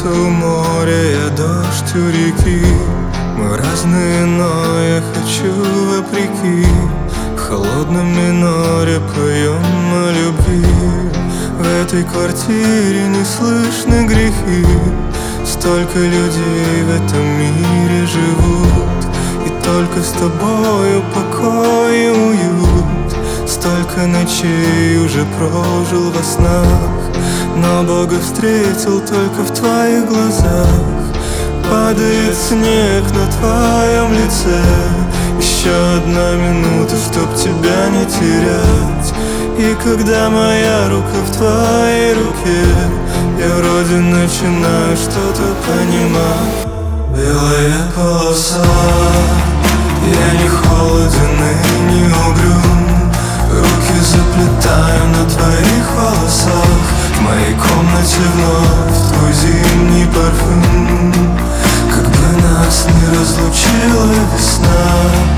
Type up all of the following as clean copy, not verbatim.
солнце у моря, я дождь у реки. Мы разные, но я хочу вопреки. В холодном миноре поем о любви. В этой квартире не слышны грехи. Столько людей в этом мире живут, и только с тобою покой и уют. Столько ночей уже прожил во снах, но Бога встретил только в твоих глазах. Падает снег на твоем лице. Еще одна минута, чтоб тебя не терять. И когда моя рука в твоей руке, я вроде начинаю что-то понимать. Белая полоса, я не холоден и не угрюм. Руки заплетаю на твоих волосах. В моей комнате вновь твой зимний парфюм. Как бы нас не разлучила весна,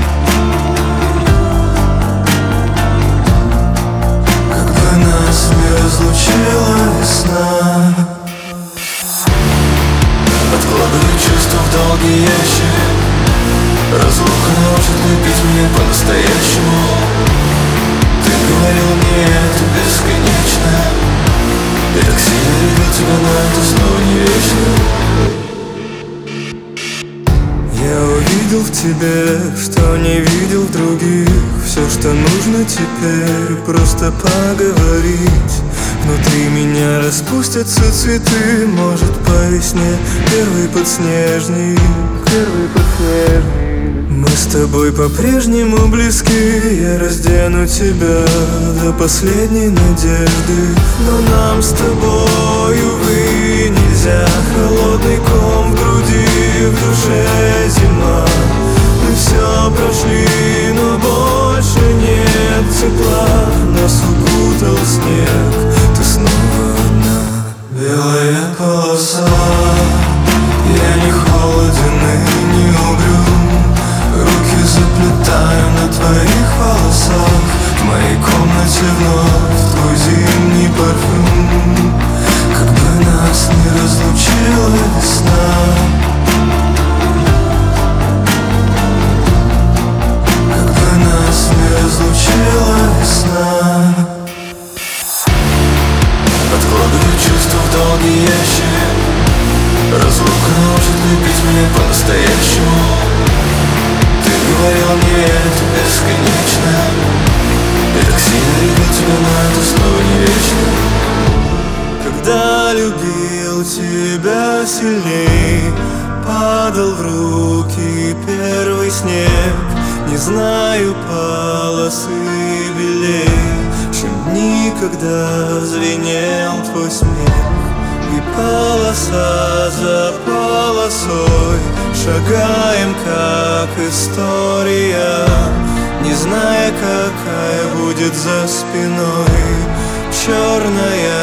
как бы нас не разлучила весна. Откладываю чувства в долгий ящик. Разлука научит любить меня по-настоящему. Ты говорил мне, это бесконечно. Я так сильно любил тебя, но это снова не вечно. Я увидел в тебе, что не видел в других. Все, что нужно теперь, просто поговорить. Внутри меня распустятся цветы, может, по весне первый подснежник, первый подснежник. Мы с тобой по-прежнему близки. Я раздену тебя до последней надежды. Но нам с тобой, увы, нельзя. Холодный ком в груди, в душе зима. Мы все прошли, но больше нет тепла. Нас укутал снег, ты снова одна. Белая полоса, я не холоден и не угрюм. Руки заплетаю на твоих волосах. В моей комнате вновь твой зимний парфюм. Как бы нас не разлучила весна, как бы нас не разлучила весна. Откладываю чувства в долгий ящик. Разлука научит любить меня по-настоящему. Ты говорил мне, это бесконечно. Я так сильно любил тебя, но это снова не вечно. Когда любил тебя сильней, падал в руки первый снег. Не знаю полосы белей, чем никогда звенел твой смех. И полоса за полосой шагаем, как история, не зная, какая будет за спиной. Черная